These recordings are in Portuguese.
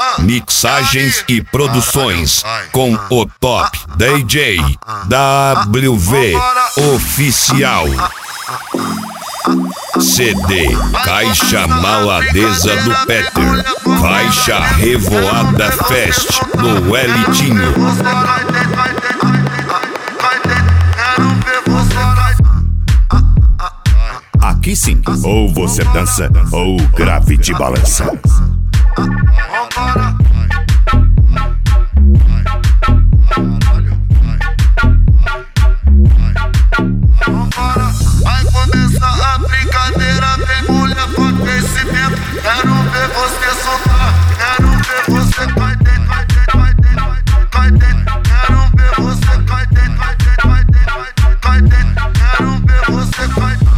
Mixagens e produções com o top DJ WV Oficial. CD Caixa Maladeza do Peter, Caixa Revoada Fest no Elitinho. Aqui sim, ou você dança ou o grave te balança. Vai começar a brincadeira, vem mulher com aquecimento. Quero ver você soltar, quero ver você vai dentro, vai dentro, vai dentro, vai dentro. Quero ver você vai dentro, vai dentro, vai dentro, vai dentro. Quero ver você vai dentro.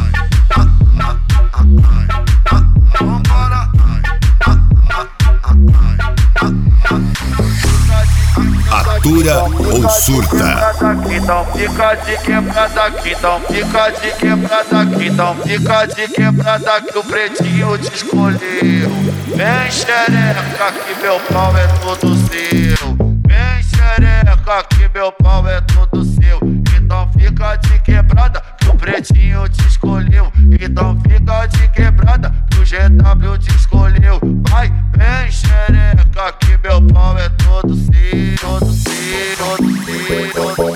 Vambora. Atura ou surta? Então fica de quebrada aqui, então fica de quebrada aqui, então fica de quebrada que o pretinho te escolheu. Vem xereca que meu pau é todo seu. Vem xereca que meu pau é todo seu. Então fica de quebrada que o pretinho te escolheu. Então fica de quebrada que o GW te escolheu. Vai, vem xereca que meu pau é todo seu. Todo seu, todo seu, todo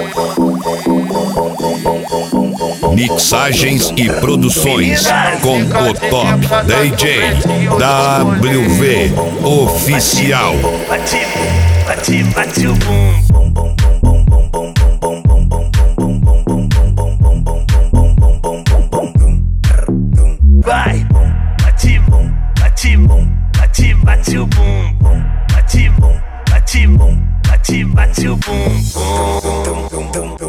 seu. Mixagens e produções com o top DJ WV Oficial. Bate, bate o bum. Vai, bate, bate, bate, bate o bum. Bate, bate, bate, bate o bum.